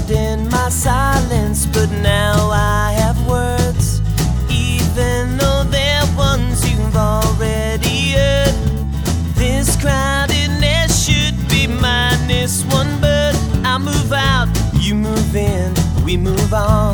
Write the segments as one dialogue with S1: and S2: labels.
S1: in my silence, but now I have words, even though they're ones you've already heard. This crowdedness should be minus one, but I move out, you move in, we move on.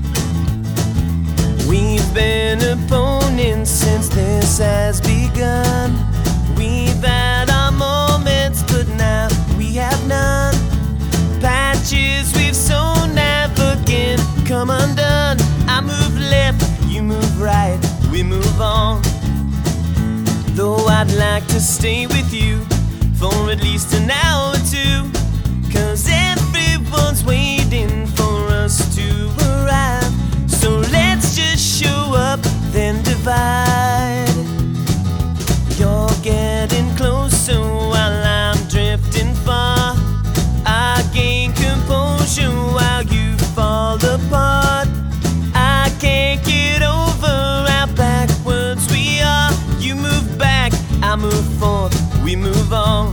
S1: We've been opponents since this has begun. We've had our moments, but now we have none. Patches we've sewn never again come undone. I move left, you move right, we move on. Though I'd like to stay with you for at least an hour or two, 'cause everyone's waiting for us to arrive. So let's just show up, then divide. You're getting closer while I'm drifting far. I gain composure while you fall apart. I can't get over how backwards we are. You move back, I move forth, we move on.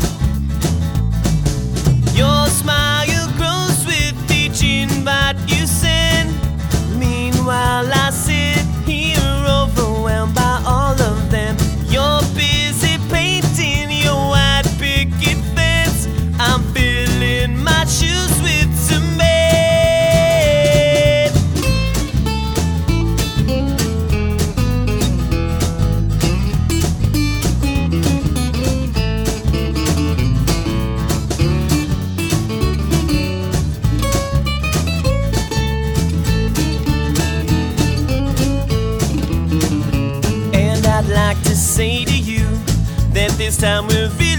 S1: Your smile grows with each invite you send. Meanwhile I sit here overwhelmed by all of them. You're busy painting your white picket fence. I'm filling my shoes with cement. And I'd like to say to you that this time we're